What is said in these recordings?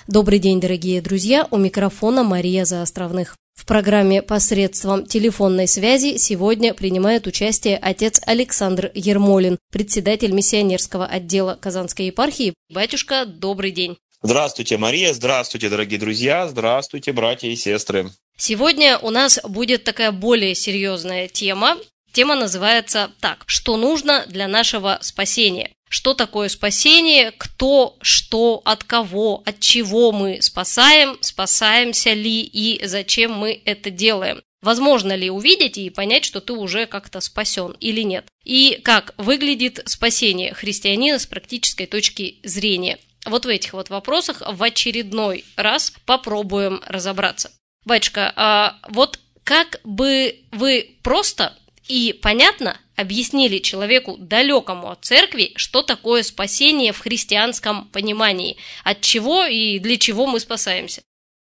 Добрый день, дорогие друзья, у микрофона Мария Заостровных. В программе посредством телефонной связи сегодня принимает участие отец Александр Ермолин, председатель миссионерского отдела Казанской епархии. Батюшка, добрый день. Здравствуйте, Мария, здравствуйте, дорогие друзья, здравствуйте, братья и сестры. Сегодня у нас будет такая более серьезная тема. Тема называется так: что нужно для нашего спасения? Что такое спасение? Кто, что, от кого, от чего мы спасаем? Спасаемся ли и зачем мы это делаем? Возможно ли увидеть и понять, что ты уже как-то спасен или нет? И как выглядит спасение христианина с практической точки зрения? Вот в этих вот вопросах в очередной раз попробуем разобраться. Батюшка, вот как бы вы просто и понятно объяснили человеку, далекому от церкви, что такое спасение в христианском понимании, от чего и для чего мы спасаемся?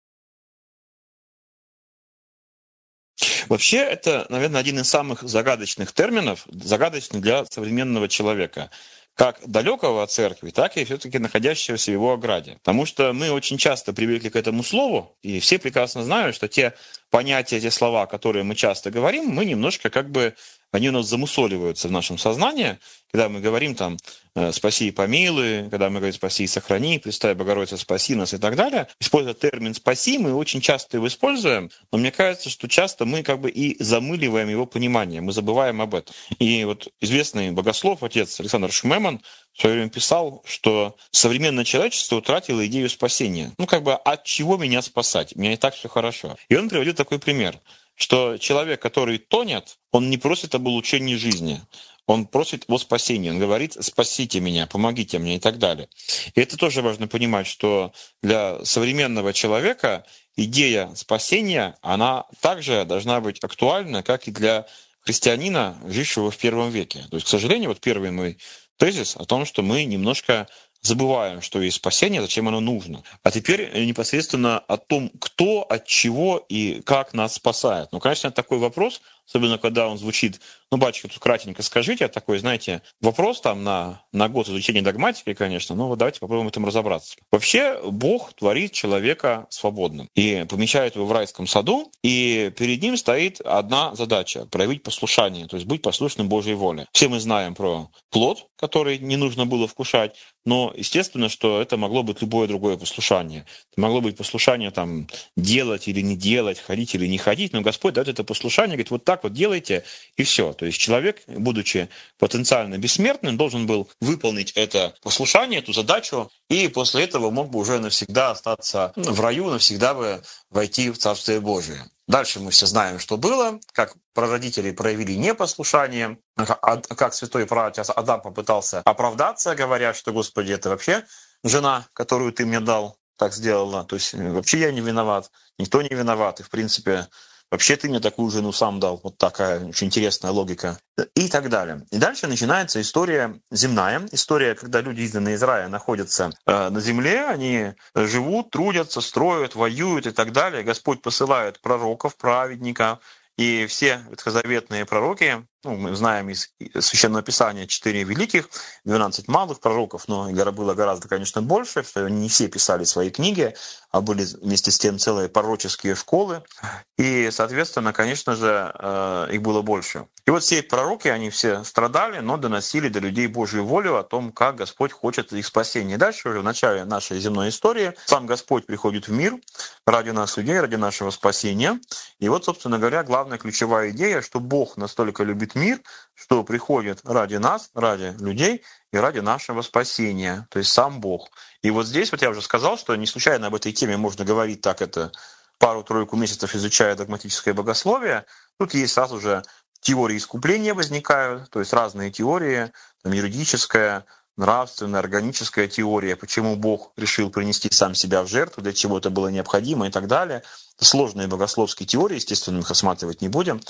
Вообще, это, наверное, один из самых загадочных терминов, загадочный для современного человека. Как далекого от церкви, так и все-таки находящегося в его ограде. Потому что мы очень часто привыкли к этому слову, и все прекрасно знают, что те понятия, те слова, которые мы часто говорим, мы немножко они у нас замусоливаются в нашем сознании. Когда мы говорим там «спаси и помилуй», когда мы говорим «спаси и сохрани», «Пресвятая Богородица, спаси нас» и так далее, используя термин «спаси», мы очень часто его используем, но мне кажется, что часто мы и замыливаем его понимание, мы забываем об этом. И вот известный богослов, отец Александр Шумеман, в свое время писал, что современное человечество утратило идею спасения. От чего меня спасать? У меня и так все хорошо. И он приводит такой пример, что человек, который тонет, он не просит об улучшении жизни, он просит о спасении, он говорит «спасите меня, помогите мне» и так далее. И это тоже важно понимать, что для современного человека идея спасения, она также должна быть актуальна, как и для христианина, жившего в первом веке. То есть, к сожалению, первый мой тезис о том, что мы немножко забываем, что есть спасение, зачем оно нужно. А теперь непосредственно о том, кто, от чего и как нас спасает. Конечно, это такой вопрос, особенно когда он звучит, батюшка, тут кратенько скажите, такой, знаете, вопрос там на год изучения догматики, конечно, давайте попробуем в этом разобраться. Вообще, Бог творит человека свободным и помещает его в райском саду, и перед ним стоит одна задача – проявить послушание, то есть быть послушным Божьей воле. Все мы знаем про плод, который не нужно было вкушать, но естественно, что это могло быть любое другое послушание. Это могло быть послушание делать или не делать, ходить или не ходить, но Господь дает это послушание, говорит, вот так вот делайте, и все. То есть человек, будучи потенциально бессмертным, должен был выполнить это послушание, эту задачу, и после этого мог бы уже навсегда остаться в раю, навсегда бы войти в Царствие Божие. Дальше мы все знаем, что было, как прародители проявили непослушание, как святой праотец Адам попытался оправдаться, говоря, что, Господи, это вообще жена, которую ты мне дал, так сделала. То есть вообще я не виноват, никто не виноват. И, в принципе, вообще ты мне такую жену сам дал. Вот такая очень интересная логика. И так далее. И дальше начинается история земная. История, когда люди, изгнанные из рая, находятся на земле, они живут, трудятся, строят, воюют и так далее. Господь посылает пророков, праведников. И все ветхозаветные пророки, мы знаем из Священного Писания 4 великих, 12 малых пророков, но было гораздо, конечно, больше, что они не все писали свои книги, а были вместе с тем целые пророческие школы. И, соответственно, конечно же, их было больше. И вот все пророки, они все страдали, но доносили до людей Божью волю о том, как Господь хочет их спасения. И дальше, уже в начале нашей земной истории, сам Господь приходит в мир ради нас, людей, ради нашего спасения. И вот, собственно говоря, главная ключевая идея, что Бог настолько любит мир, что приходит ради нас, ради людей и ради нашего спасения, то есть сам Бог. И вот здесь, я уже сказал, что не случайно об этой теме можно говорить так, это пару-тройку месяцев изучая догматическое богословие. Тут есть сразу же теории искупления возникают, то есть разные теории, юридическая, нравственная, органическая теория, почему Бог решил принести сам себя в жертву, для чего это было необходимо и так далее. Это сложные богословские теории, естественно, мы их рассматривать не будем.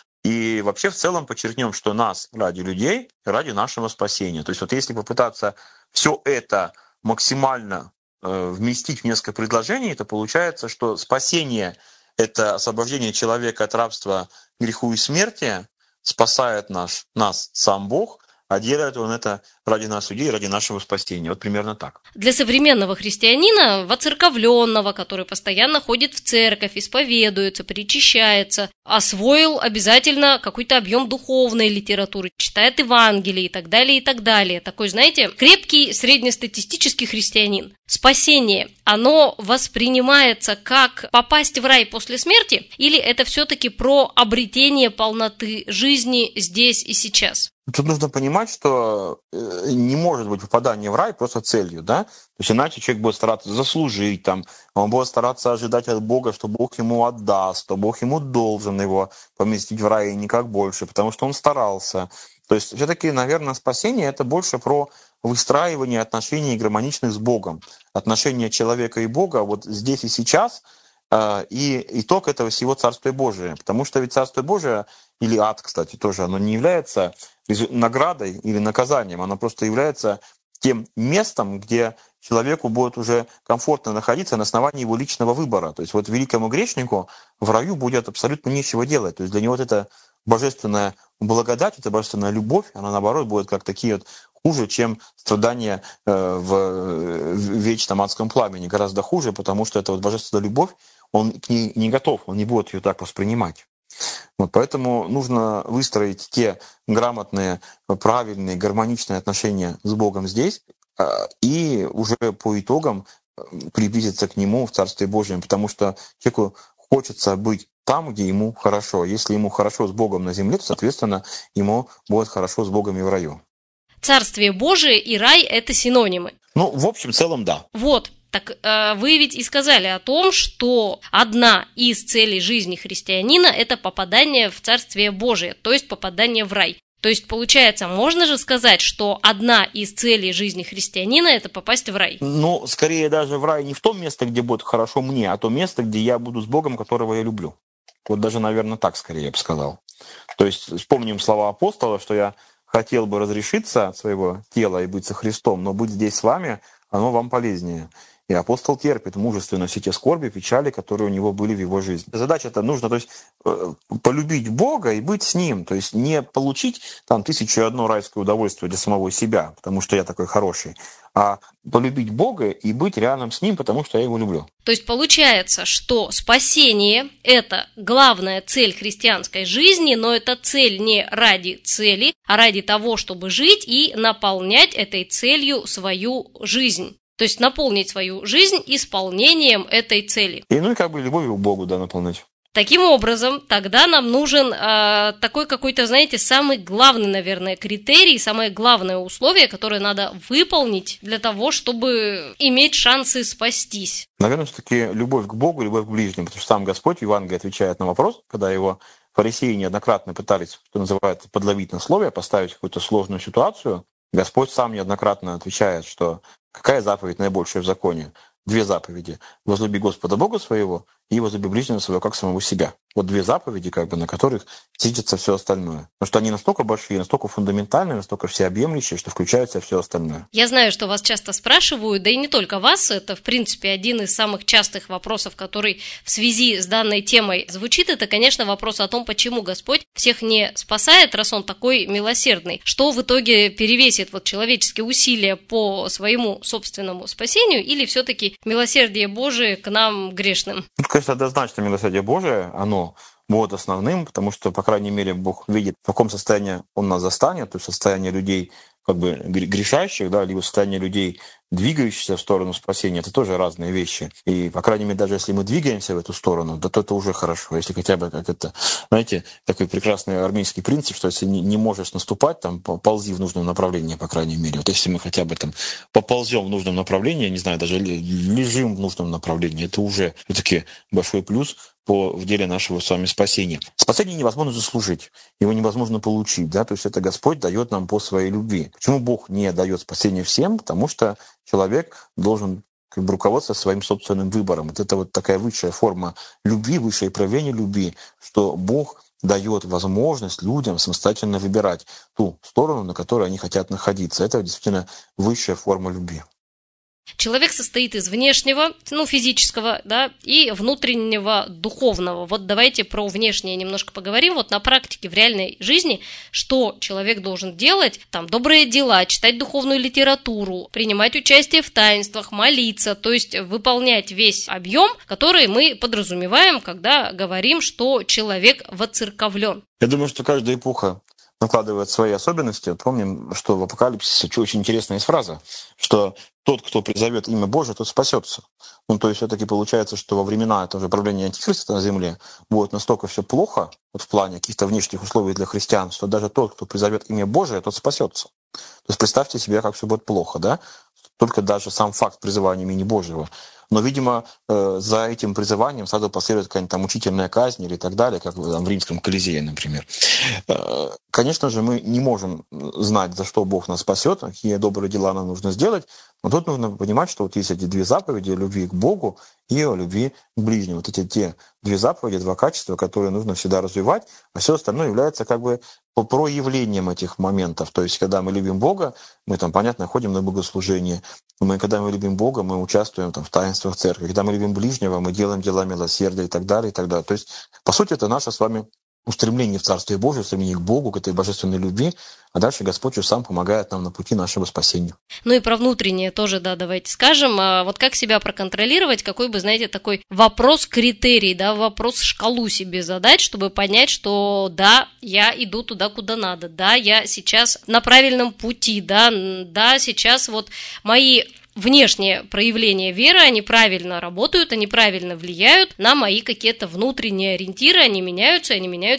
И вообще в целом подчеркнем, что нас ради людей, ради нашего спасения. То есть если попытаться все это максимально вместить в несколько предложений, то получается, что спасение – это освобождение человека от рабства, греху и смерти, спасает нас сам Бог, а делает Он это ради нас, людей, ради нашего спасения. Вот примерно так. Для современного христианина, воцерковленного, который постоянно ходит в церковь, исповедуется, причащается, освоил обязательно какой-то объем духовной литературы, читает Евангелие и так далее, и так далее. Такой, знаете, крепкий среднестатистический христианин. Спасение, оно воспринимается как попасть в рай после смерти, или это все-таки про обретение полноты жизни здесь и сейчас? Тут нужно понимать, что не может быть попадание в рай просто целью, да? То есть иначе человек будет стараться заслужить, там, он будет стараться ожидать от Бога, что Бог ему отдаст, что Бог ему должен его поместить в рай и никак больше, потому что он старался. То есть все-таки, наверное, спасение – это больше про выстраивание отношений гармоничных с Богом. Отношения человека и Бога вот здесь и сейчас, и итог этого всего Царствия Божия. Потому что ведь Царствие Божие, или ад, кстати, тоже, оно не является наградой или наказанием, оно просто является тем местом, где человеку будет уже комфортно находиться на основании его личного выбора. То есть вот великому грешнику в раю будет абсолютно нечего делать. То есть для него вот эта божественная благодать, эта божественная любовь, она наоборот будет как такие вот хуже, чем страдания в вечном адском пламени. Гораздо хуже, потому что эта вот божественная любовь, он к ней не готов, он не будет ее так воспринимать. Вот поэтому нужно выстроить те грамотные, правильные, гармоничные отношения с Богом здесь и уже по итогам приблизиться к Нему в Царстве Божьем, потому что человеку хочется быть там, где ему хорошо. Если ему хорошо с Богом на земле, то, соответственно, ему будет хорошо с Богом и в раю. Царствие Божие и рай – это синонимы. Ну, в общем, в целом, да. Вот. Так вы ведь и сказали о том, что одна из целей жизни христианина – это попадание в Царствие Божие, то есть попадание в рай. То есть, получается, можно же сказать, что одна из целей жизни христианина – это попасть в рай? Ну, скорее даже в рай не в том месте, где будет хорошо мне, а то место, где я буду с Богом, которого я люблю. Вот даже, наверное, так скорее я бы сказал. То есть вспомним слова апостола, что я хотел бы разрешиться от своего тела и быть со Христом, но быть здесь с вами, оно вам полезнее. И апостол терпит мужественно все те скорби, печали, которые у него были в его жизни. Задача-то нужно, то есть, полюбить Бога и быть с Ним. То есть не получить там 1001 райское удовольствие для самого себя, потому что я такой хороший, а полюбить Бога и быть рядом с Ним, потому что я Его люблю. То есть получается, что спасение – это главная цель христианской жизни, но это цель не ради цели, а ради того, чтобы жить и наполнять этой целью свою жизнь. То есть наполнить свою жизнь исполнением этой цели. И ну и как бы любовью к Богу, да, наполнять. Таким образом, тогда нам нужен такой какой-то, знаете, самый главный, наверное, критерий, самое главное условие, которое надо выполнить для того, чтобы иметь шансы спастись. Наверное, все-таки любовь к Богу, любовь к ближнему, потому что сам Господь в Евангелии отвечает на вопрос, когда его фарисеи неоднократно пытались, что называется, подловить на слове, поставить в какую-то сложную ситуацию. Господь сам неоднократно отвечает, что какая заповедь наибольшая в законе? 2 заповеди. Возлюби Господа Бога своего и возлюби ближнего своего, как самого себя. Вот 2 заповеди, как бы, на которых сидится все остальное. Потому что они настолько большие, настолько фундаментальные, настолько всеобъемлющие, что включают в себя все остальное. Я знаю, что вас часто спрашивают, да и не только вас, это, в принципе, один из самых частых вопросов, который в связи с данной темой звучит, это, конечно, вопрос о том, почему Господь всех не спасает, раз Он такой милосердный. Что в итоге перевесит вот человеческие усилия по своему собственному спасению, или все-таки милосердие Божие к нам грешным? Тут, конечно, однозначно милосердие Божие, оно будет основным, потому что, по крайней мере, Бог видит, в каком состоянии Он нас застанет, то есть состояние людей как бы грешащих, да, либо состояние людей, двигающихся в сторону спасения, это тоже разные вещи. И, по крайней мере, даже если мы двигаемся в эту сторону, то это уже хорошо. Если хотя бы, как это, знаете, такой прекрасный армейский принцип, что если не можешь наступать, там, ползи в нужном направлении, по крайней мере. Вот если мы хотя бы там поползем в нужном направлении, не знаю, даже лежим в нужном направлении, это уже все-таки большой плюс в деле нашего с вами спасения. Спасение невозможно заслужить, его невозможно получить, да, то есть это Господь дает нам по своей любви. Почему Бог не дает спасение всем? Потому что человек должен как бы руководствоваться своим собственным выбором. Вот это вот такая высшая форма любви, высшее проявление любви, что Бог дает возможность людям самостоятельно выбирать ту сторону, на которой они хотят находиться. Это действительно высшая форма любви. Человек состоит из внешнего, физического, да, и внутреннего, духовного. Вот давайте про внешнее немножко поговорим. Вот на практике, в реальной жизни, что человек должен делать? Там, добрые дела, читать духовную литературу, принимать участие в таинствах, молиться, то есть выполнять весь объем, который мы подразумеваем, когда говорим, что человек воцерковлен. Я думаю, что каждая эпоха накладывает свои особенности. Помним, что в Апокалипсисе очень интересная есть фраза, что тот, кто призовет имя Божие, тот спасется. То есть все-таки получается, что во времена этого же правления Антихриста на земле будет настолько все плохо, вот в плане каких-то внешних условий для христиан, что даже тот, кто призовет имя Божие, тот спасется. То есть представьте себе, как все будет плохо, да? Только даже сам факт призывания имени Божьего. Но, видимо, за этим призыванием сразу последует какая-нибудь там мучительная казнь или так далее, как в Римском Колизее, например. Конечно же, мы не можем знать, за что Бог нас спасет, какие добрые дела нам нужно сделать, но тут нужно понимать, что вот есть эти две заповеди о любви к Богу и о любви к ближнему. Вот эти те две заповеди, два качества, которые нужно всегда развивать, а все остальное является как бы проявлением этих моментов. То есть, когда мы любим Бога, мы там, понятно, ходим на богослужение. Когда мы любим Бога, мы участвуем там в таинствах церкви. Когда мы любим ближнего, мы делаем дела милосердия и так далее, и так далее. То есть, по сути, это наше с вами устремление в Царствие Божие, устремление к Богу, к этой божественной любви, а дальше Господь сам помогает нам на пути нашего спасения. Ну и про внутреннее тоже, да, давайте скажем. Вот как себя проконтролировать, какой бы, знаете, такой вопрос-критерий, да, вопрос-шкалу себе задать, чтобы понять, что да, я иду туда, куда надо, да, я сейчас на правильном пути, да, сейчас вот мои внешние проявления веры, они правильно работают, они правильно влияют на мои какие-то внутренние ориентиры, они меняются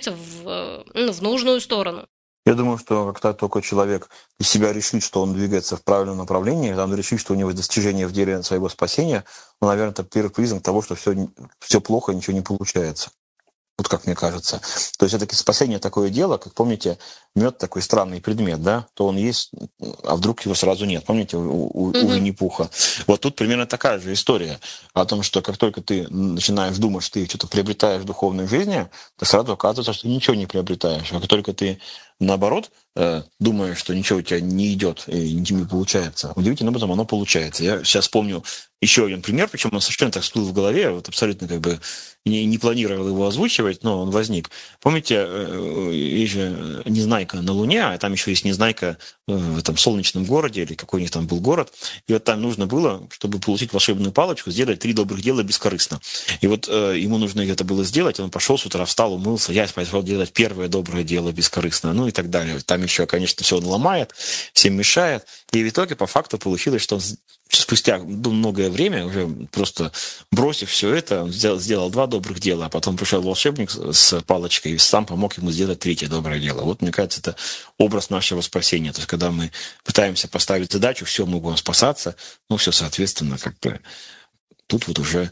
в нужную сторону. Я думаю, что когда только человек из себя решит, что он двигается в правильном направлении, когда он решит, что у него есть достижение в деле своего спасения, наверное, это первый признак того, что все плохо, ничего не получается. Вот как мне кажется. То есть все-таки спасение такое дело, как помните, мед такой странный предмет, да, то он есть, а вдруг его сразу нет. Помните, у Винни-Пуха. Вот тут примерно такая же история о том, что как только ты начинаешь думать, что ты что-то приобретаешь в духовной жизни, то сразу оказывается, что ты ничего не приобретаешь. А как только ты, наоборот, думаешь, что ничего у тебя не идет и ничего не получается, удивительным образом оно получается. Я сейчас помню еще один пример, причем он совершенно так всплыл в голове, вот абсолютно как бы не планировал его озвучивать, но он возник. Помните, есть же Незнайка на Луне, а там еще есть Незнайка в этом солнечном городе, или какой у них там был город, и вот там нужно было, чтобы получить волшебную палочку, сделать 3 добрых дела бескорыстно. И вот ему нужно это было сделать, он пошел с утра, встал, умылся, я пошел делать первое доброе дело бескорыстно, ну и так далее. Там еще, конечно, все он ломает, всем мешает, и в итоге по факту получилось, что он спустя многое время, уже просто бросив все это, он сделал 2 добрых дела, а потом пришел волшебник с палочкой и сам помог ему сделать 3 доброе дело. Вот, мне кажется, это образ нашего спасения. То есть, когда мы пытаемся поставить задачу, все, мы будем спасаться, все, соответственно, как бы тут вот уже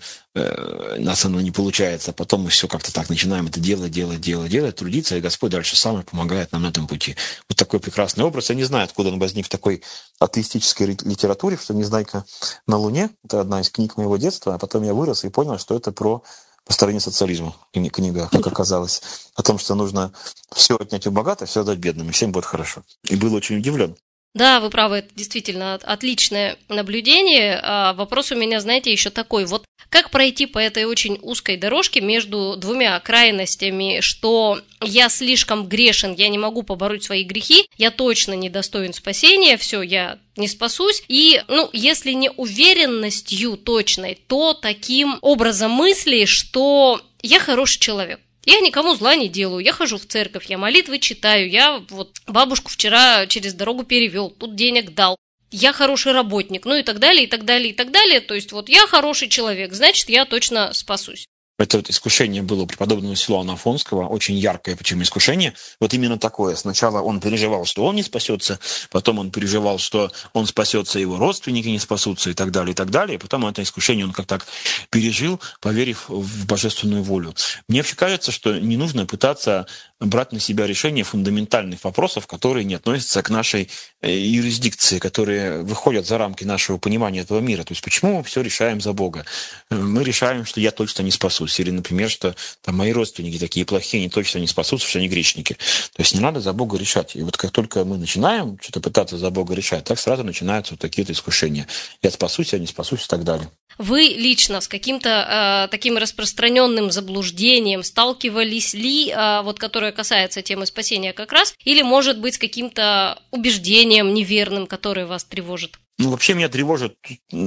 нас оно не получается. А потом мы все как-то так начинаем это делать, трудиться, и Господь дальше сам помогает нам на этом пути. Вот такой прекрасный образ. Я не знаю, откуда он возник в такой атеистической литературе, что «Незнайка на Луне». Это одна из книг моего детства. А потом я вырос и понял, что это про построение социализма. Книга, как оказалось. О том, что нужно все отнять у богатых, все отдать бедным, и всем будет хорошо. И был очень удивлен. Да, вы правы, это действительно отличное наблюдение. Вопрос у меня, знаете, еще такой. Вот как пройти по этой очень узкой дорожке между 2 крайностями, что я слишком грешен, я не могу побороть свои грехи, я точно не достоин спасения, все, я не спасусь. И, если не уверенностью точной, то таким образом мысли, что я хороший человек. Я никому зла не делаю, я хожу в церковь, я молитвы читаю, я вот бабушку вчера через дорогу перевел, тут денег дал, я хороший работник, и так далее, и так далее, и так далее. То есть вот я хороший человек, значит, я точно спасусь. Это вот искушение было у преподобного Силуана Афонского, очень яркое, почему искушение. Вот именно такое. Сначала он переживал, что он не спасется, потом он переживал, что он спасется, его родственники не спасутся и так далее, и так далее. И потом это искушение он как так пережил, поверив в божественную волю. Мне вообще кажется, что не нужно пытаться брать на себя решение фундаментальных вопросов, которые не относятся к нашей юрисдикции, которые выходят за рамки нашего понимания этого мира. То есть почему мы все решаем за Бога? Мы решаем, что я точно не спасусь. Или, например, что там, мои родственники такие плохие, они точно не спасутся, что они грешники. То есть не надо за Бога решать. И вот как только мы начинаем что-то пытаться за Бога решать, так сразу начинаются вот такие-то искушения. Я спасусь, я не спасусь и так далее. Вы лично с каким-то таким распространенным заблуждением сталкивались ли, вот которое касается темы спасения как раз, или, может быть, с каким-то убеждением неверным, которое вас тревожит? Вообще меня тревожит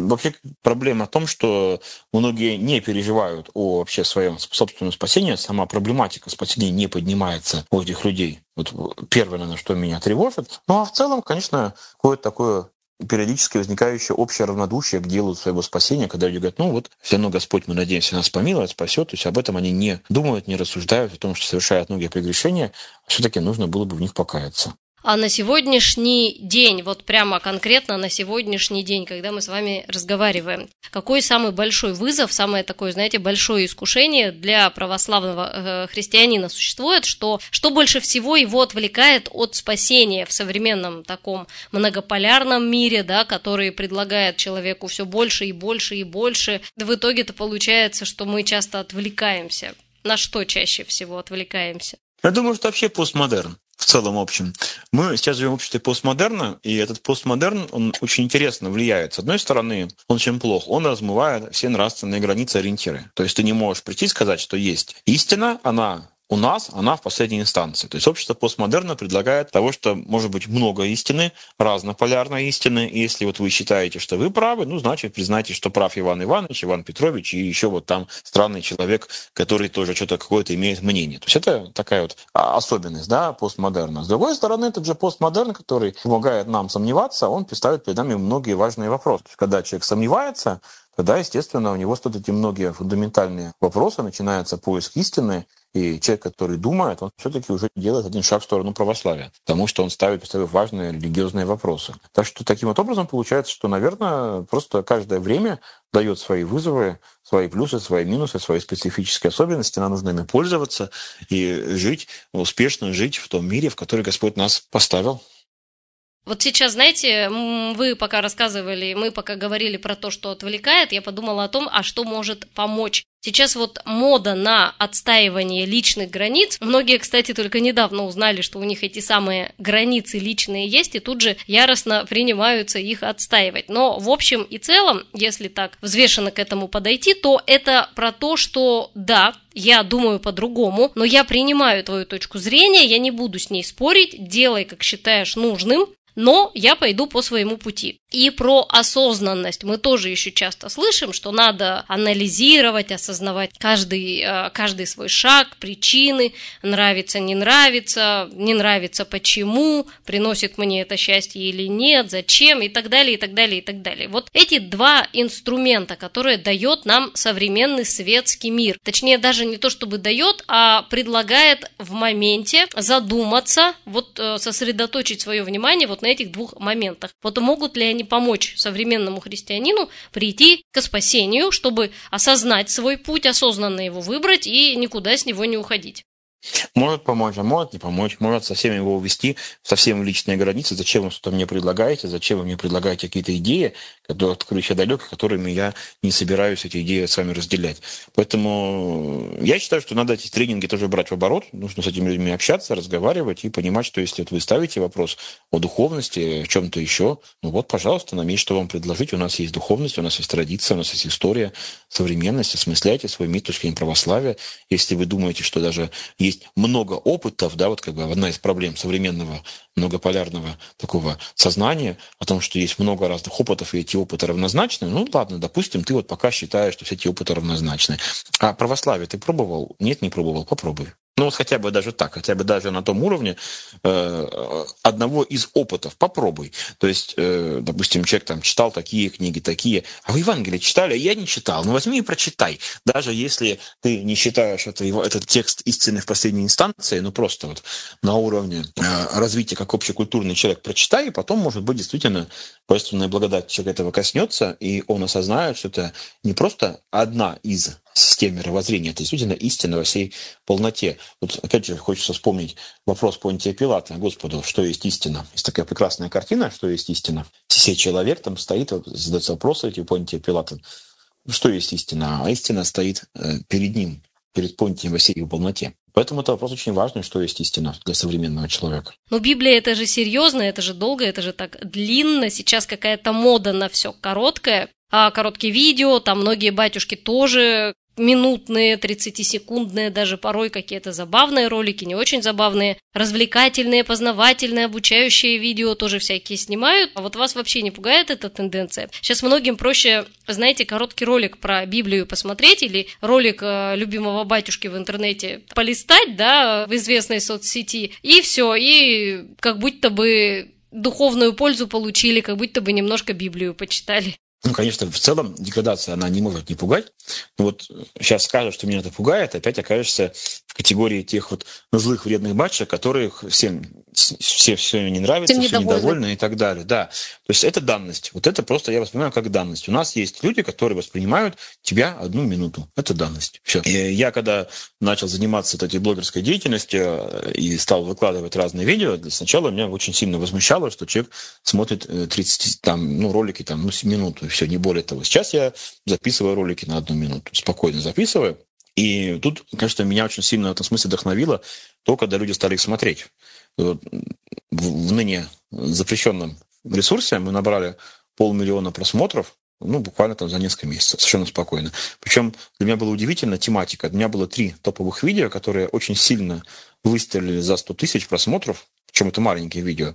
проблема в том, что многие не переживают о вообще своем собственном спасении, сама проблематика спасения не поднимается у этих людей. Вот первое, наверное, что меня тревожит. Ну а в целом, конечно, какое-то такое периодически возникающее общее равнодушие к делу своего спасения, когда люди говорят, ну вот, все равно Господь, мы надеемся, нас помилует, спасет. То есть об этом они не думают, не рассуждают, о том, что совершают многие прегрешения, а все-таки нужно было бы в них покаяться. А на сегодняшний день, вот прямо конкретно на сегодняшний день, когда мы с вами разговариваем, какой самый большой вызов, самое такое, знаете, большое искушение для православного христианина существует, что больше всего его отвлекает от спасения в современном таком многополярном мире, да, который предлагает человеку все больше и больше и больше. В итоге-то получается, что мы часто отвлекаемся. На что чаще всего отвлекаемся? Я думаю, что вообще постмодерн. В целом, общем. Мы сейчас живем в обществе постмодерна, и этот постмодерн, он очень интересно влияет. С одной стороны, он очень плох. Он размывает все нравственные границы, ориентиры. То есть ты не можешь прийти и сказать, что есть истина, она у нас, она в последней инстанции. То есть общество постмодерна предлагает того, что может быть много истины, разнополярной истины. И если вот вы считаете, что вы правы, ну, значит, признайте, что прав Иван Иванович, Иван Петрович и еще вот там странный человек, который тоже что-то какое-то имеет мнение. То есть это такая вот особенность, да, постмодерна. С другой стороны, этот же постмодерн, который помогает нам сомневаться, он ставит перед нами многие важные вопросы. То есть, когда человек сомневается, тогда, естественно, у него стоят эти многие фундаментальные вопросы, начинается поиск истины, и человек, который думает, он все-таки уже делает один шаг в сторону православия, потому что он ставит перед собой важные религиозные вопросы. Так что таким вот образом получается, что, наверное, просто каждое время дает свои вызовы, свои плюсы, свои минусы, свои специфические особенности. Нам нужно ими пользоваться и жить, успешно жить в том мире, в который Господь нас поставил. Вот сейчас, знаете, вы пока рассказывали, мы пока говорили про то, что отвлекает, я подумала о том, а что может помочь. Сейчас вот мода на отстаивание личных границ. Многие, кстати, только недавно узнали, что у них эти самые границы личные есть, и тут же яростно принимаются их отстаивать. Но в общем и целом, если так взвешенно к этому подойти, то это про то, что да, я думаю по-другому, но я принимаю твою точку зрения, я не буду с ней спорить, делай, как считаешь нужным, но я пойду по своему пути. И про осознанность мы тоже еще часто слышим, что надо анализировать, осознавать каждый свой шаг, причины, нравится, не нравится почему, приносит мне это счастье или нет, зачем и так далее, и так далее, и так далее. Вот эти два инструмента, которые дает нам современный светский мир. Точнее, даже не то, чтобы дает, а предлагает в моменте задуматься, вот сосредоточить свое внимание вот на этих двух моментах. Вот могут ли они помочь современному христианину прийти к спасению, чтобы осознать свой путь, осознанно его выбрать и никуда с него не уходить? Может помочь, а может не помочь, может совсем его увести, совсем в личные границы. Зачем вы что-то мне предлагаете, зачем вы мне предлагаете какие-то идеи, от которых я далек, которыми я не собираюсь эти идеи с вами разделять. Поэтому я считаю, что надо эти тренинги тоже брать в оборот, нужно с этими людьми общаться, разговаривать и понимать, что если вы ставите вопрос о духовности, о чем-то еще, ну вот, пожалуйста, нам есть что вам предложить, у нас есть духовность, у нас есть традиция, у нас есть история, современность, осмысляйте свой мир с точки зрения православия. Если вы думаете, что даже есть много опытов, да, вот как бы одна из проблем современного многополярного такого сознания, о том, что есть много разных опытов, и эти опыты равнозначны, ну ладно, допустим, ты вот пока считаешь, что все эти опыты равнозначны. А православие ты пробовал? Нет, не пробовал, попробуй. Ну вот хотя бы даже так, хотя бы даже на том уровне одного из опытов попробуй. То есть, допустим, человек там читал такие книги, такие, а вы Евангелие читали, а я не читал. Ну возьми и прочитай. Даже если ты не считаешь этот текст истины в последней инстанции, ну просто вот на уровне развития как общекультурный человек прочитай, и потом, может быть, действительно божественная благодать человека этого коснется, и он осознает, что это не просто одна из системе мировоззрения. Это действительно истина во всей полноте. Вот опять же хочется вспомнить вопрос Понтия Пилата. Господу, что есть истина? Есть такая прекрасная картина, что есть истина. Сей человек там стоит, задается вопрос у Понтия Пилата. Что есть истина? А истина стоит перед ним, перед Понтием во всей его полноте. Поэтому это вопрос очень важный, что есть истина для современного человека. Но Библия это же серьезно, это же долго, это же так длинно. Сейчас какая-то мода на все короткое. А короткие видео, там многие батюшки тоже минутные, 30-секундные, даже порой какие-то забавные ролики, не очень забавные, развлекательные, познавательные, обучающие видео тоже всякие снимают. А вот вас вообще не пугает эта тенденция? Сейчас многим проще, знаете, короткий ролик про Библию посмотреть или ролик любимого батюшки в интернете полистать, да, в известной соцсети, и все, и как будто бы духовную пользу получили, как будто бы немножко Библию почитали. Ну, конечно, в целом деградация, она не может не пугать. Но вот сейчас скажешь, что меня это пугает, опять окажешься в категории тех вот злых, вредных батюшек, которых всем все не нравится, все недовольны и так далее. Да. То есть это данность. Вот это просто я воспринимаю как данность. У нас есть люди, которые воспринимают тебя 1 минуту. Это данность. Все. И я когда начал заниматься этой блогерской деятельностью и стал выкладывать разные видео, сначала меня очень сильно возмущало, что человек смотрит 30 ролики минуту, и все, не более того. Сейчас я записываю ролики на 1 минуту, спокойно записываю. И тут, конечно, меня очень сильно в этом смысле вдохновило то, когда люди стали их смотреть. В ныне запрещенном ресурсе мы набрали 500 000 просмотров, буквально там за несколько месяцев, совершенно спокойно. Причем для меня было удивительно тематика. У меня было 3 топовых видео, которые очень сильно выстрелили за 100 000 просмотров, причем это маленькие видео.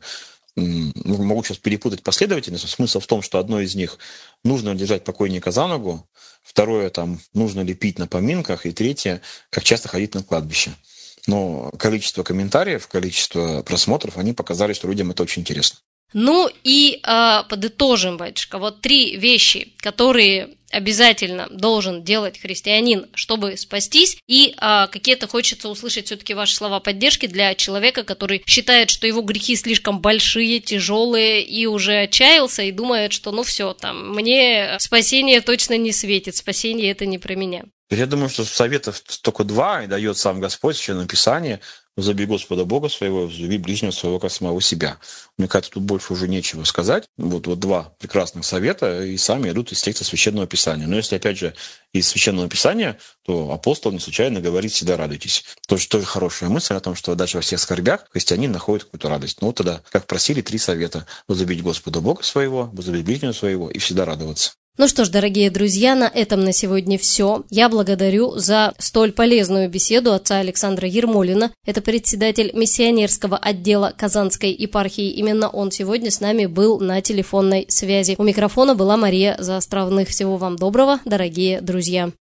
Могу сейчас перепутать последовательность. Смысл в том, что одно из них — нужно держать покойника за ногу, второе — нужно ли пить на поминках, и третье — как часто ходить на кладбище. Но количество комментариев, количество просмотров, они показали, что людям это очень интересно. Ну и подытожим, батюшка, вот 3 вещи, которые обязательно должен делать христианин, чтобы спастись, и какие-то хочется услышать все-таки ваши слова поддержки для человека, который считает, что его грехи слишком большие, тяжелые, и уже отчаялся, и думает, что все, мне спасение точно не светит, спасение это не про меня. Я думаю, что советов только 2 и дает сам Господь в Священном Писании. «Возлюби Господа Бога своего, возлюби ближнего своего, как самого себя». Мне кажется, тут больше уже нечего сказать. Вот 2 прекрасных совета, и сами идут из текста Священного Писания. Но если, опять же, из Священного Писания, то апостол не случайно говорит: «Всегда радуйтесь». Тоже хорошая мысль о том, что даже во всех скорбях христианин находит какую-то радость. Вот тогда, как просили, 3 совета: возлюбить Господа Бога своего, возлюбить ближнего своего и всегда радоваться. Ну что ж, дорогие друзья, на этом на сегодня все. Я благодарю за столь полезную беседу отца Александра Ермолина. Это председатель миссионерского отдела Казанской епархии. Именно он сегодня с нами был на телефонной связи. У микрофона была Мария Заостровных. Всего вам доброго, дорогие друзья.